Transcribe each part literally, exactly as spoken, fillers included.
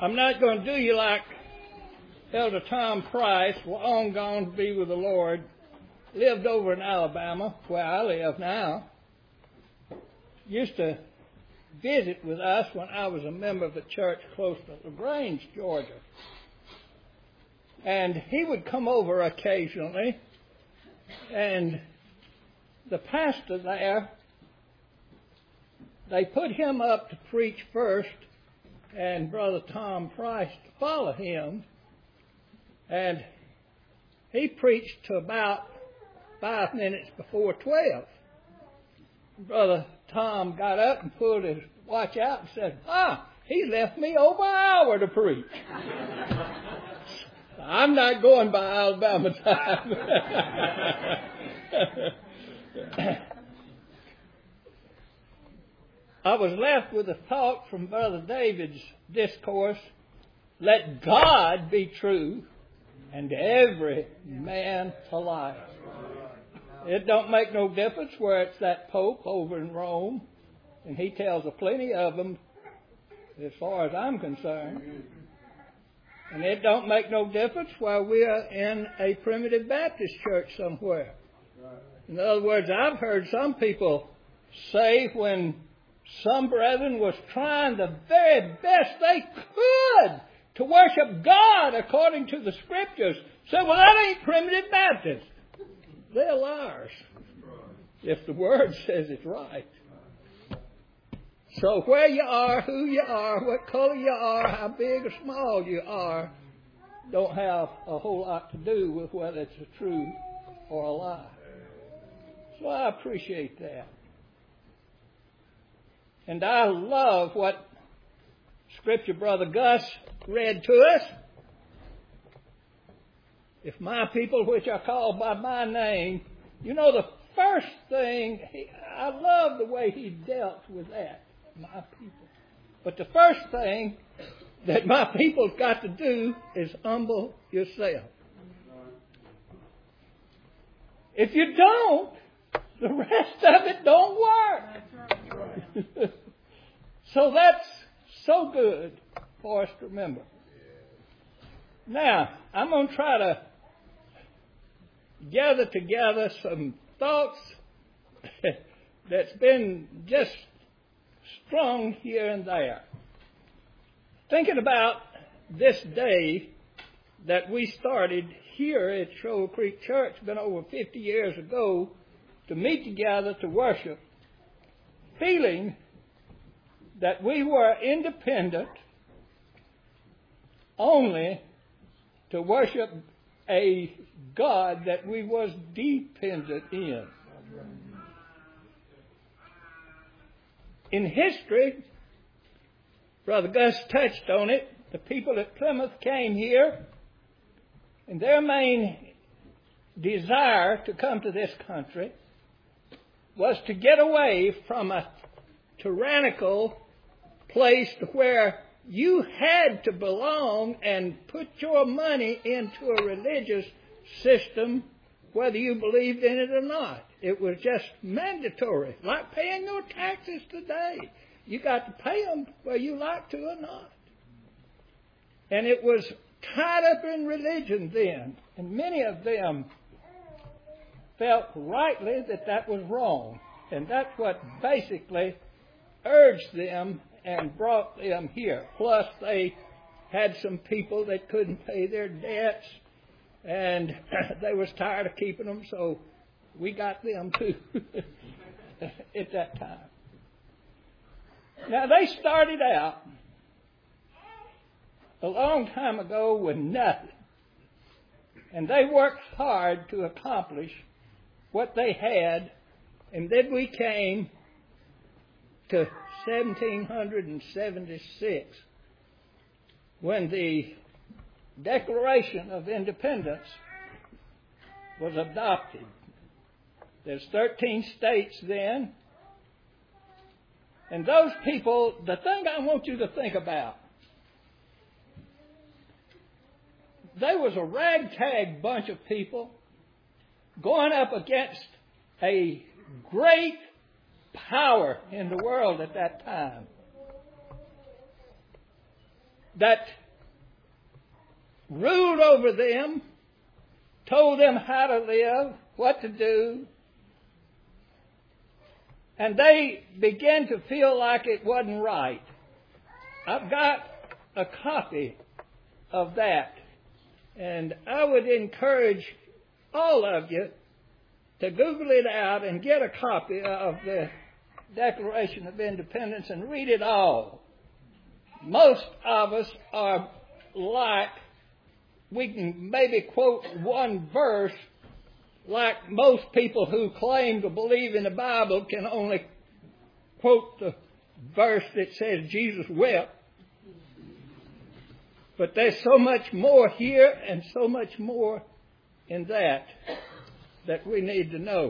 I'm not going to do you like Elder Tom Price, long gone to be with the Lord, lived over in Alabama, where I live now. Used to visit with us when I was a member of the church close to LaGrange, Georgia. And he would come over occasionally, and the pastor there, they put him up to preach first, and Brother Tom Price to follow him. And he preached to about five minutes before twelve. Brother Tom got up and pulled his watch out and said, ah, he left me over an hour to preach. I'm not going by Alabama time. I was left with a thought from Brother David's discourse, let God be true and every man a liar. It don't make no difference where it's that Pope over in Rome, and he tells a plenty of them as far as I'm concerned. And it don't make no difference where we are in a primitive Baptist church somewhere. In other words, I've heard some people say when some brethren was trying the very best they could to worship God according to the Scriptures, say, well, that ain't primitive Baptist. They're liars if the Word says it's right. So where you are, who you are, what color you are, how big or small you are, don't have a whole lot to do with whether it's a truth or a lie. So I appreciate that. And I love what Scripture Brother Gus read to us. If my people which are called by my name, you know the first thing, he, I love the way he dealt with that, my people. But the first thing that my people's got to do is humble yourself. If you don't, the rest of it don't work. So that's so good for us to remember. Now, I'm going to try to gather together some thoughts that's been just strung here and there. Thinking about this day that we started here at Shoal Creek Church, been over fifty years ago, to meet together to worship, feeling that we were independent only to worship a God that we was dependent in. In history, Brother Gus touched on it, the people at Plymouth came here, and their main desire to come to this country was to get away from a tyrannical place to where you had to belong and put your money into a religious system whether you believed in it or not. It was just mandatory, like paying your taxes today. You got to pay them whether you like to or not. And it was tied up in religion then, and many of them felt rightly that that was wrong. And that's what basically urged them and brought them here. Plus, they had some people that couldn't pay their debts, and they was tired of keeping them, so we got them too at that time. Now, they started out a long time ago with nothing, and they worked hard to accomplish what they had, and then we came to seventeen seventy-six, when the Declaration of Independence was adopted. There's thirteen states then, and those people, the thing I want you to think about, they was a ragtag bunch of people going up against a great power in the world at that time. that ruled over them, told them how to live, what to do, and they began to feel like it wasn't right. I've got a copy of that, and I would encourage all of you to Google it out and get a copy of the Declaration of Independence and read it all. Most of us are like, we can maybe quote one verse, like most people who claim to believe in the Bible can only quote the verse that says Jesus wept. But there's so much more here and so much more in that that we need to know.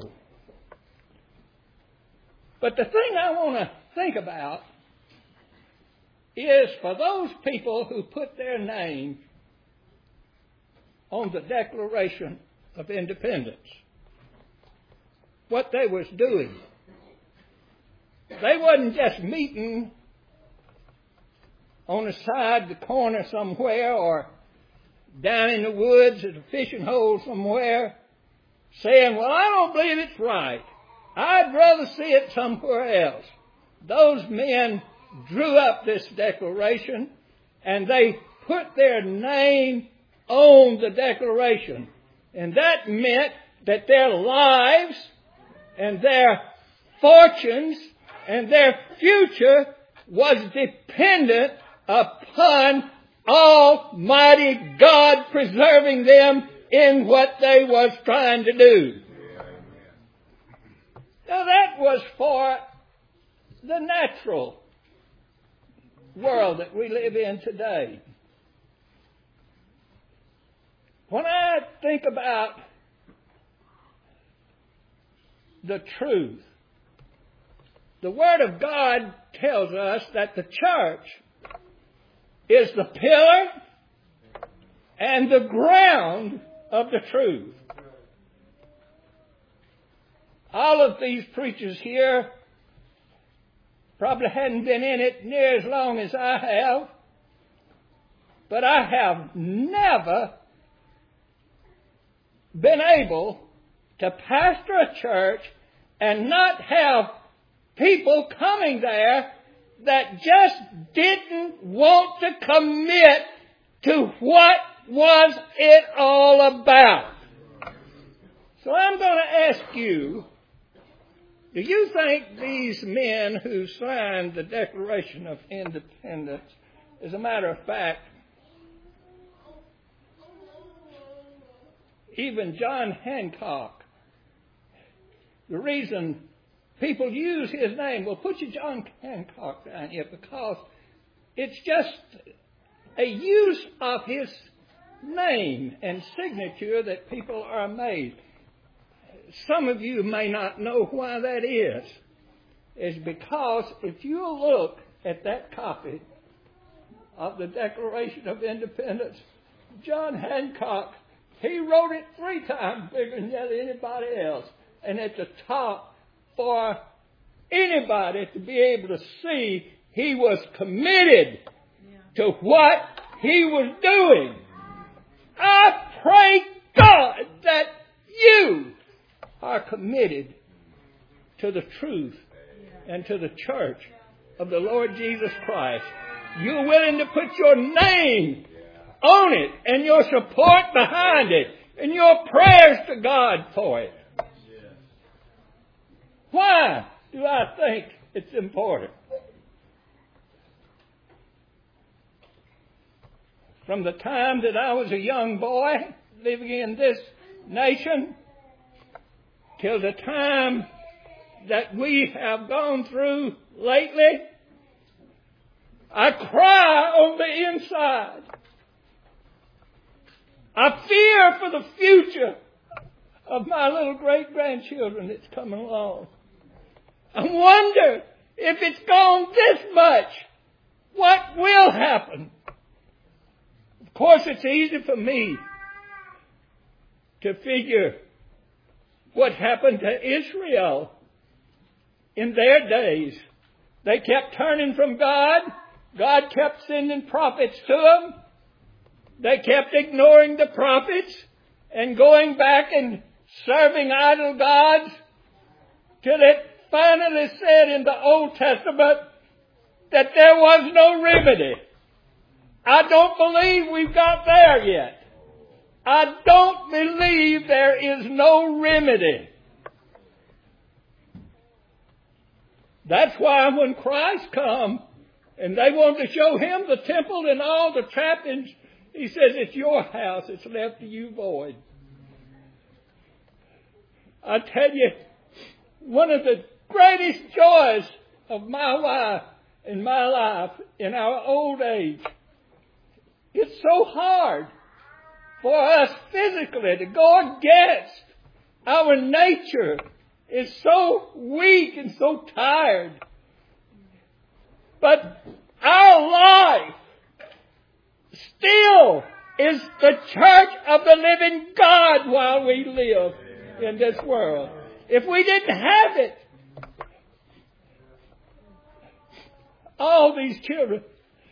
But the thing I want to think about is for those people who put their name on the Declaration of Independence, what they was doing. They wasn't just meeting on the side, the corner somewhere, or down in the woods at a fishing hole somewhere, saying, well, I don't believe it's right. I'd rather see it somewhere else. Those men drew up this declaration, and they put their name on the declaration. And that meant that their lives and their fortunes and their future was dependent upon Almighty God preserving them in what they was trying to do. Now that was for the natural world that we live in today. When I think about the truth, the Word of God tells us that the church is the pillar and the ground of the truth. All of these preachers here probably hadn't been in it near as long as I have, but I have never been able to pastor a church and not have people coming there that just didn't want to commit to what was it all about. So I'm going to ask you, do you think these men who signed the Declaration of Independence, as a matter of fact, even John Hancock, the reason people use his name, well, put your John Hancock down here because it's just a use of his name and signature that people are made. Some of you may not know why that is. It's because if you look at that copy of the Declaration of Independence, John Hancock, he wrote it three times bigger than anybody else. And at the top, for anybody to be able to see, he was committed to what he was doing. I pray God that you are committed to the truth and to the church of the Lord Jesus Christ. You're willing to put your name on it and your support behind it and your prayers to God for it. Why do I think it's important? From the time that I was a young boy living in this nation till the time that we have gone through lately, I cry on the inside. I fear for the future of my little great-grandchildren that's coming along. I wonder if it's gone this much, what will happen? Of course, it's easy for me to figure what happened to Israel in their days. They kept turning from God God kept sending prophets to them. They kept ignoring the prophets and going back and serving idol gods till it finally said in the Old Testament that there was no remedy. I don't believe we've got there yet. I don't believe there is no remedy. That's why when Christ come and they want to show him the temple and all the trappings, he says, it's your house, it's left to you void. I tell you, one of the greatest joys of my wife in my life in our old age, it's so hard for us physically to go against our nature. It's so weak and so tired. But our life still is the church of the living God while we live in this world. If we didn't have it, all these children,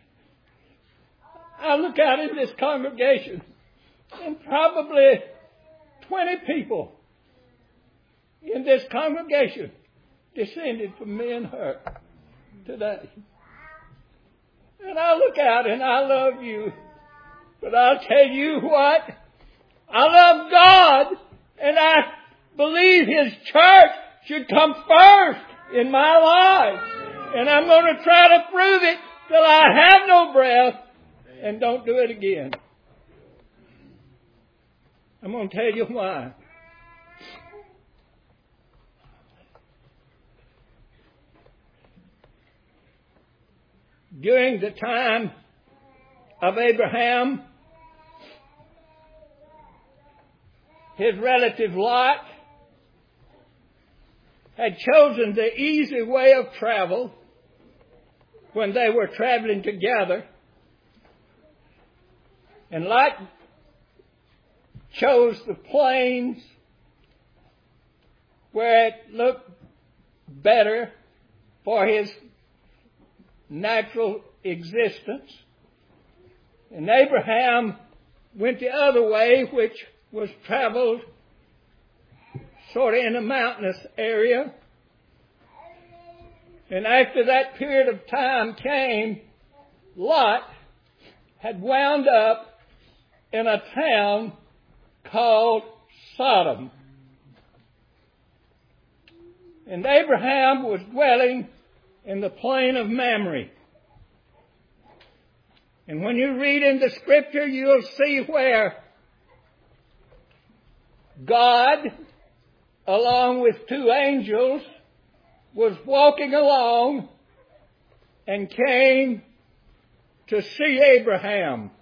I look out in this congregation and probably twenty people in this congregation descended from me and her today. And I look out and I love you. But I'll tell you what, I love God and I believe His church should come first in my life. And I'm going to try to prove it till I have no breath and don't do it again. I'm going to tell you why. During the time of Abraham, his relative Lot had chosen the easy way of travel when they were traveling together. And Lot chose the plains where it looked better for his natural existence. And Abraham went the other way, which was traveled sort of in a mountainous area. And after that period of time came, Lot had wound up in a town called Sodom. And Abraham was dwelling in the plain of Mamre. And when you read in the Scripture, you'll see where God, along with two angels, was walking along and came to see Abraham.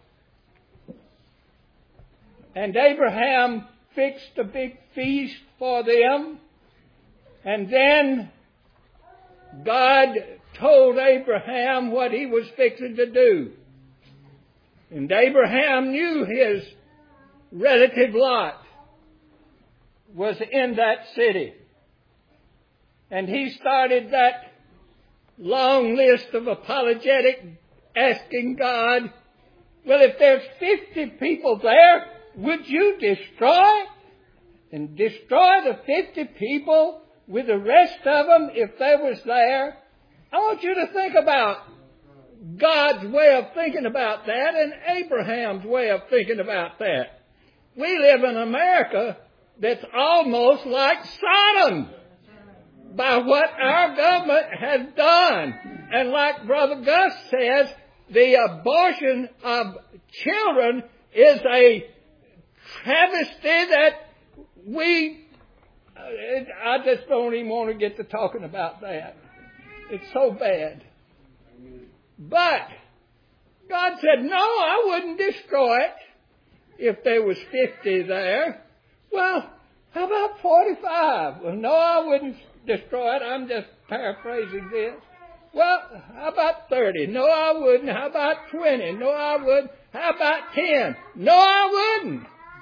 And Abraham fixed a big feast for them. And then God told Abraham what he was fixing to do. And Abraham knew his relative Lot was in that city. And he started that long list of apologetic asking God, well, if there's fifty people there, would you destroy and destroy the fifty people with the rest of them if they was there? I want you to think about God's way of thinking about that and Abraham's way of thinking about that. We live in America that's almost like Sodom by what our government has done. And like Brother Gus says, the abortion of children is a travesty that we, I just don't even want to get to talking about that. It's so bad. But God said, no, I wouldn't destroy it if there was fifty there. Well, how about forty-five? Well, no, I wouldn't destroy it. I'm just paraphrasing this. Well, how about thirty? No, I wouldn't. How about twenty? No, I wouldn't. How about ten? No, I wouldn't.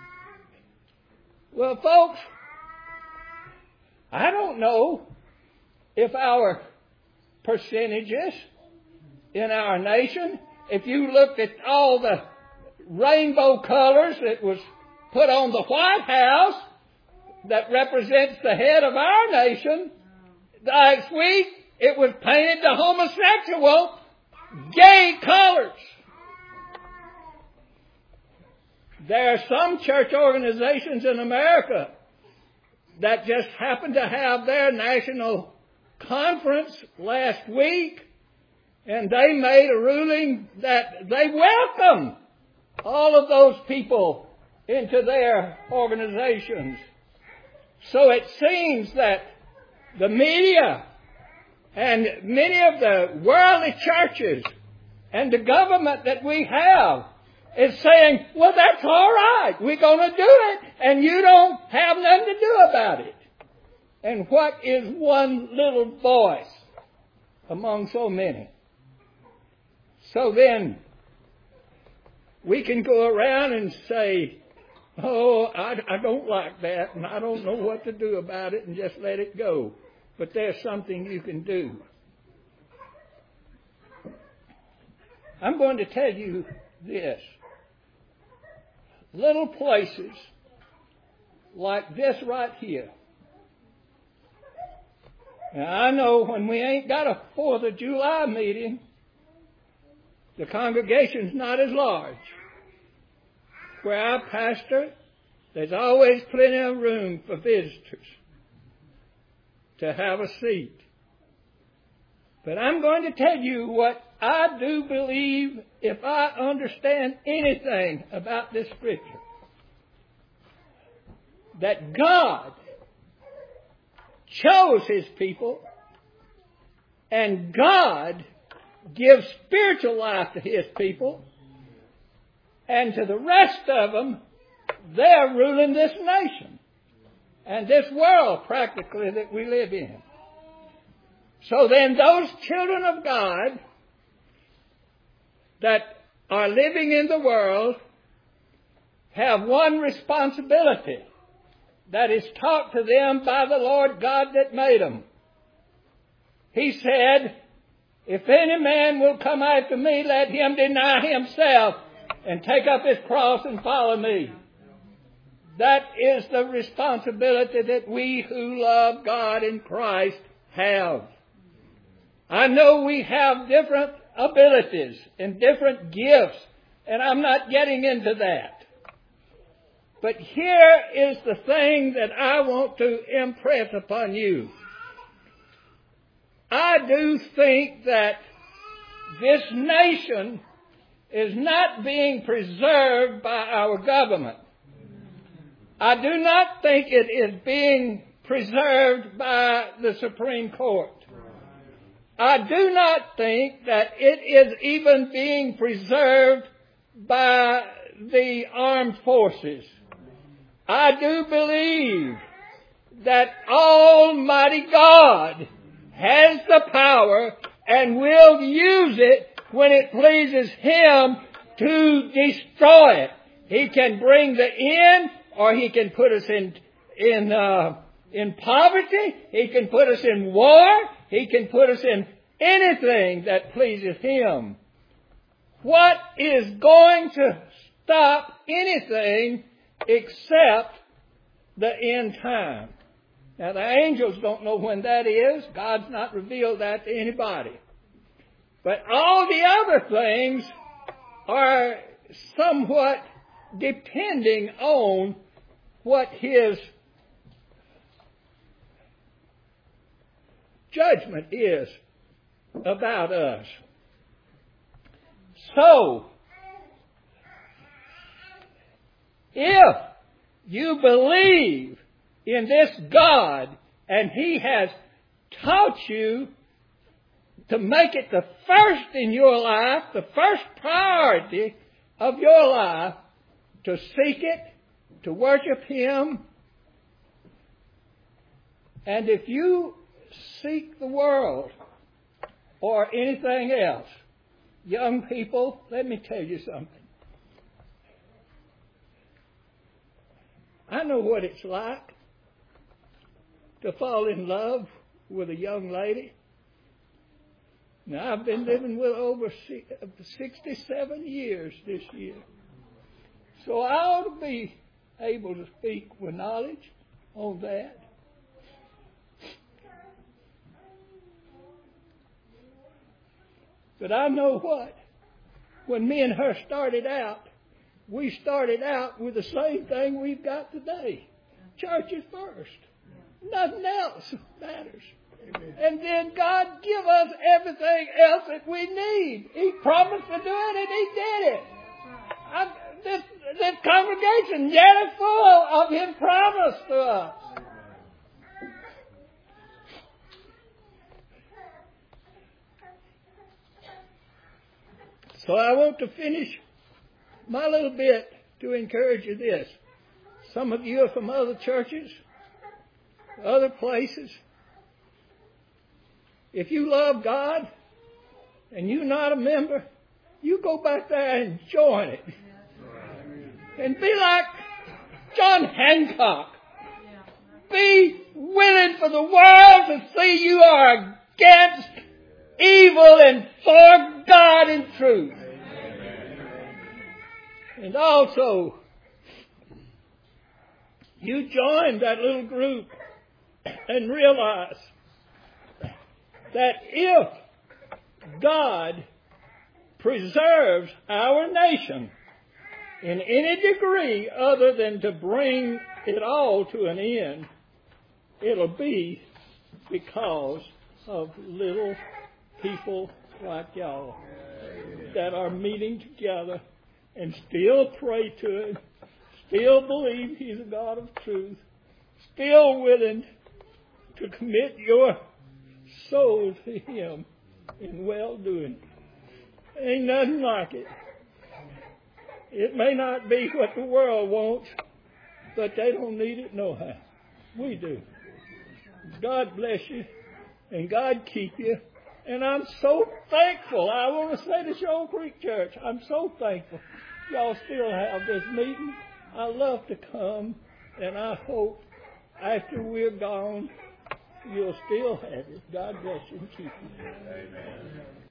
Well, folks, I don't know if our percentages in our nation. If you looked at all the rainbow colors that was put on the White House that represents the head of our nation, last week it was painted the homosexual gay colors. There are some church organizations in America that just happened to have their national conference last week, and they made a ruling that they welcome all of those people into their organizations. So it seems that the media and many of the worldly churches and the government that we have is saying, well, that's all right. We're going to do it, and you don't have nothing to do about it. And what is one little voice among so many? So then, we can go around and say, oh, I, I don't like that, and I don't know what to do about it, and just let it go. But there's something you can do. I'm going to tell you this. Little places like this right here. Now, I know when we ain't got a fourth of July meeting, the congregation's not as large. Where I pastor, there's always plenty of room for visitors to have a seat. But I'm going to tell you what I do believe if I understand anything about this scripture. That God chose His people, and God gives spiritual life to His people, and to the rest of them, they're ruling this nation and this world practically that we live in. So then those children of God that are living in the world have one responsibility that is taught to them by the Lord God that made them. He said, if any man will come after me, let him deny himself and take up his cross and follow me. That is the responsibility that we who love God in Christ have. I know we have different abilities and different gifts, and I'm not getting into that. But here is the thing that I want to impress upon you. I do think that this nation is not being preserved by our government. I do not think it is being preserved by the Supreme Court. I do not think that it is even being preserved by the armed forces. I do believe that Almighty God has the power and will use it when it pleases Him to destroy it. He can bring the end, or He can put us in in uh, in poverty. He can put us in war. He can put us in anything that pleases Him. What is going to stop anything except the end time? Now, the angels don't know when that is. God's not revealed that to anybody. But all the other things are somewhat depending on what His judgment is about us. So, if you believe in this God and He has taught you to make it the first in your life, the first priority of your life, to seek it, to worship Him, and if you seek the world or anything else, young people, let me tell you something. I know what it's like to fall in love with a young lady. Now, I've been living with over sixty-seven years this year. So I ought to be able to speak with knowledge on that. But I know what? When me and her started out, we started out with the same thing we've got today. Church is first. Nothing else matters. Amen. And then God give us everything else that we need. He promised to do it, and He did it. I, this, this congregation yet is full of His promise to us. So I want to finish my little bit to encourage you this. Some of you are from other churches, other places. If you love God and you're not a member, you go back there and join it. And be like John Hancock. Be willing for the world to see you are against evil and for God in truth. And also, you join that little group and realize that if God preserves our nation in any degree other than to bring it all to an end, it'll be because of little people like y'all that are meeting together and still pray to Him, still believe He's a God of truth, still willing to commit your soul to Him in well-doing. Ain't nothing like it. It may not be what the world wants, but they don't need it no how. We do. God bless you, and God keep you. And I'm so thankful. I want to say to Shoal Creek Church, I'm so thankful y'all still have this meeting. I love to come, and I hope after we're gone, you'll still have it. God bless you and keep you. Amen.